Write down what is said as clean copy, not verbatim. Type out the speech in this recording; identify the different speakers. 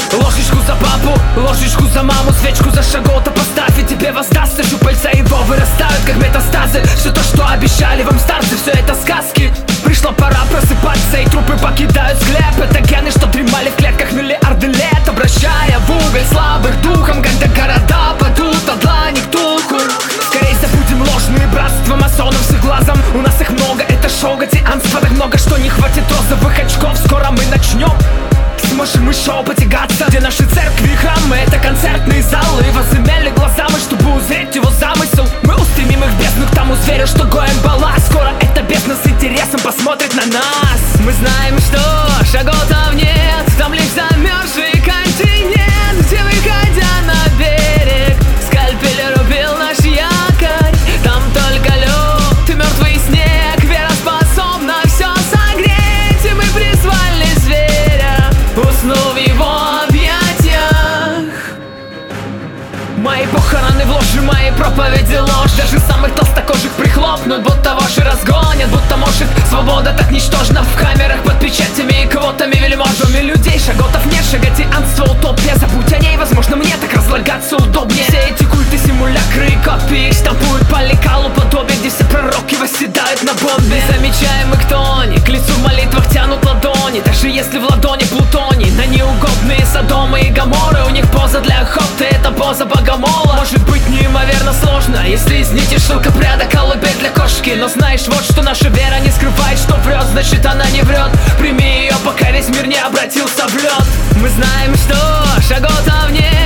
Speaker 1: Ложечку за папу, ложечку за маму, свечку за Шагота поставь, и тебе воздастся. Щупальца его вырастают, как метастазы. Все то, что обещали вам старцы, все это сказки. Пришла пора просыпаться, и трупы покидают склеп. Это гены, что дремали в клетках миллиарды лет, обращая в уголь слабых духом, когда города падут от длани к духу. Скорей забудем ложные братства масонов с их глазом. У нас их много, это шоу гадианства так много, что не хватит розовых очков. Скоро мы начнем, сможем еще потягаться. Где наши церкви и храмы, это концертные залы. Возымели глазами, чтобы узреть его замысел. Мы устремим их в бездну к тому зверю, что гоем бала. Скоро эта бездна с интересом посмотрит на нас. Мы знаем, что Шаготов нет, там лишь замерзший континент, где, выходя на берег, скальпель рубил наш якорь. Там только лед и мертвый снег, вера способна все согреть. И мы призвали зверя, уснув в его объятиях. Мои похороны в ложи, мои проповеди ложь. Даже самых толстокожих прихлопнут, будто воши разгонят. Будто может свобода так ничтожна в камерах под печатями и квотами вельможами людей. Шаготов нет, шаготианство утопия. Забудь о ней, возможно мне так разлагаться удобнее. Все эти культы, симулякры и копии штампуют по лекалу подобие, где все пророки восседают на бомбе. Замечаем, и кто не к лицу в молитвах тянут ладони. Даже если в ладони плутоний, на неугодные Содомы и Гоморры. У них поза для охоты, это поза богомола. Может быть неимоверно сложно, если из нити шелкопряда колыбель для кошки. Но знаешь вот что, наша вера не скрывает, что врет, значит она не врет. Прими ее, пока весь мир не обратился в лед. Мы знаем, что Шаготов нет,